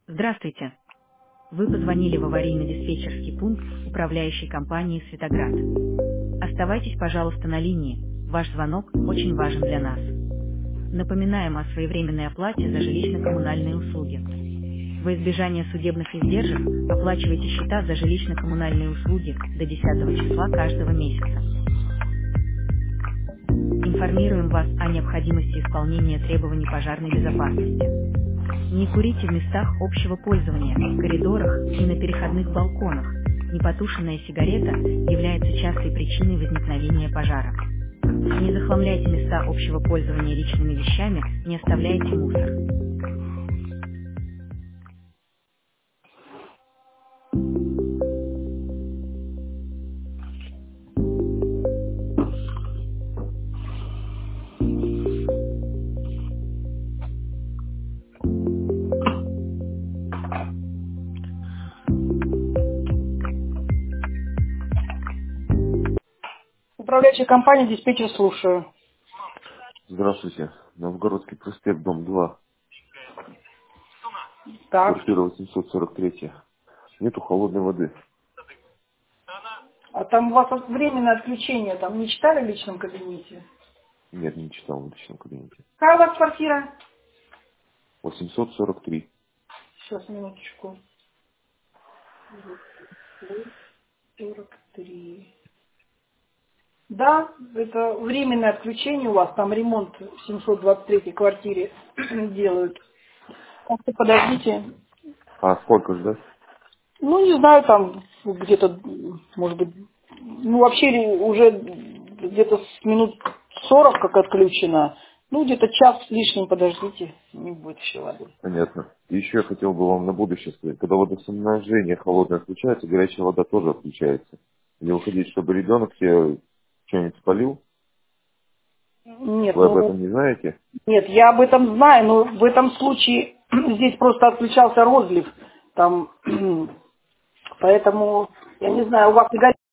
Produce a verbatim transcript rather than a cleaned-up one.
Здравствуйте. Вы позвонили в аварийно-диспетчерский пункт управляющей компании «Светоград». Оставайтесь, пожалуйста, на линии. Ваш звонок очень важен для нас. Напоминаем о своевременной оплате за жилищно-коммунальные услуги. Во избежание судебных издержек оплачивайте счета за жилищно-коммунальные услуги до десятого числа каждого месяца. Информируем вас о необходимости исполнения требований пожарной безопасности. Не курите в местах общего пользования, в коридорах и на переходных балконах. Непотушенная сигарета является частой причиной возникновения пожара. Не захламляйте места общего пользования личными вещами, не оставляйте мусор. Управляющая компания, диспетчер, слушаю. Здравствуйте. Новгородский проспект, дом два, Так, квартира восемьсот сорок три. Нету холодной воды. а там у вас временное отключение, там не читали в личном кабинете? Нет, не читал в личном кабинете. Какая у вас квартира? восемьсот сорок три. Сейчас, минуточку. сорок три. Да, это временное отключение у вас, там ремонт в семьсот двадцать третьей квартире делают. Как-то подождите. А сколько ждать? Ну, не знаю, там где-то, может быть, ну, вообще уже где-то с минут сорок как отключено. Ну, где-то час с лишним подождите, не будет еще воды. Понятно. И еще я хотел бы вам на будущее сказать. Когда водоснабжение холодное отключается, горячая вода тоже отключается. Или уходить, чтобы ребенок себе что-нибудь спалил? Нет, Вы об ну, этом не знаете? нет, я об этом знаю, но в этом случае здесь просто отключался розлив, там, поэтому, я не знаю, у вас и